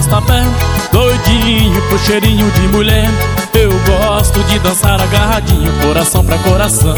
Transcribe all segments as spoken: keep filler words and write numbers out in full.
arrasta-pé, doidinho pro cheirinho de mulher. Eu gosto de dançar agarradinho, coração pra coração.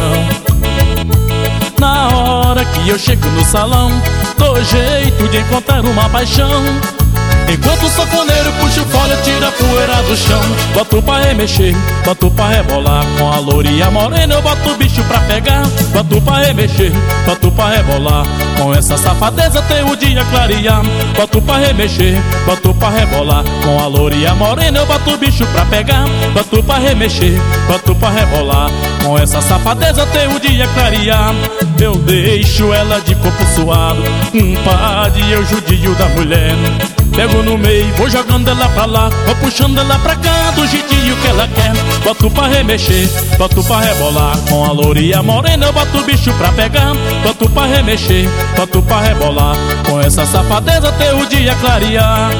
Na hora que eu chego no salão, dou jeito de encontrar uma paixão. Enquanto o sanfoneiro puxa o fole, tira a poeira do chão. Boto pra remexer, boto pra rebolar. Com a lourinha morena eu boto o bicho pra pegar. Boto pra remexer, boto pra rebolar. Com essa safadeza tem o dia clarear. Boto pra remexer, boto pra rebolar. Com a lourinha morena eu boto o bicho pra pegar. Boto pra remexer, boto pra rebolar. Com essa safadeza tem o dia clarear. Eu deixo ela de corpo suado, um padre e eu judio da mulher. Pego no meio, vou jogando ela pra lá, vou puxando ela pra cá do jeitinho que ela quer. Boto pra remexer, boto pra rebolar. Com a lourinha morena eu boto o bicho pra pegar. Boto pra remexer, boto pra rebolar. Com essa safadeza até o dia clarear.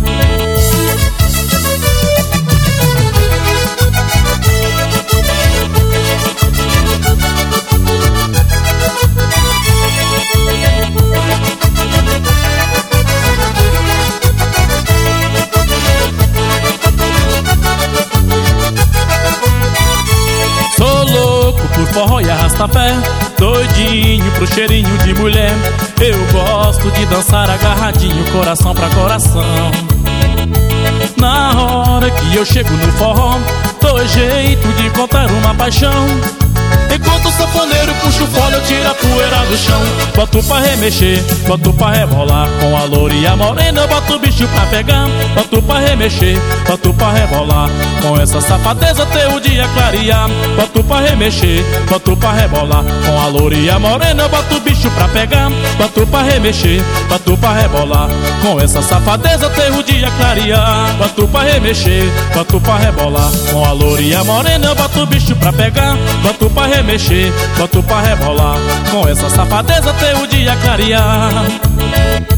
Por forró e arrasta-pé, doidinho pro cheirinho de mulher. Eu gosto de dançar agarradinho, coração pra coração. Na hora que eu chego no forró, dou jeito de encontrar uma paixão. Enquanto o sanfoneiro puxa o fole, eu tiro a poeira do chão. Boto pra remexer, boto pra rebolar. Com a lourinha morena eu boto o bicho pra pegar. Boto pra remexer, boto pra rebolar. Com essa safadeza até o dia clarear. Boto pra remexer, boto pra rebolar. Com a lourinha morena eu boto o bicho pra pegar. Boto pra remexer, boto pra rebolar. Com essa safadeza até o dia clarear. Boto pra remexer, boto pra rebolar. Com a lourinha morena eu boto o bicho pra pegar. Boto pra remexer, boto pra rebolar. Com essa safadeza até o dia clarear.